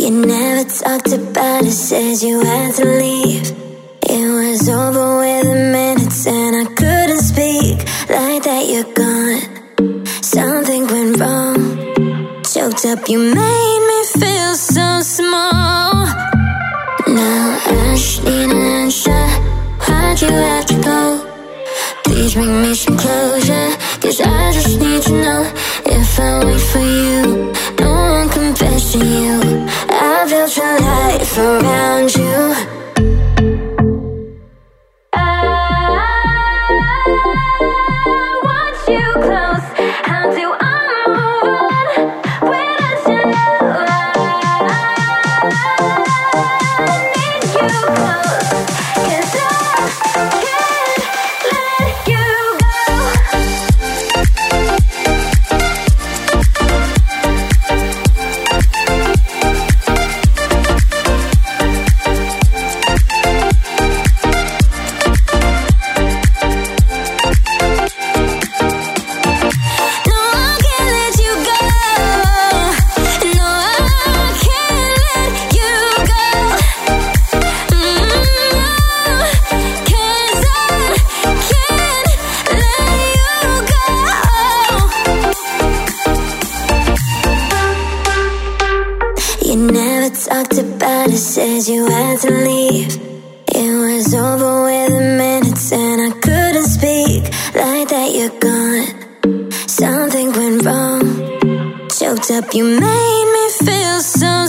You never talked about it, said you had to leave. It was over within minutes and I couldn't speak. Like that you're gone, something went wrong. Choked up, you made me feel so small. Now I just need an answer. Why'd you have to go? Please bring me some closure, 'cause I just need to know. If I wait for you, no one compares to you. I built a life around you. Talked about it, says you had to leave. It was over within minutes and I couldn't speak. Like that you're gone, something went wrong. Choked up, you made me feel so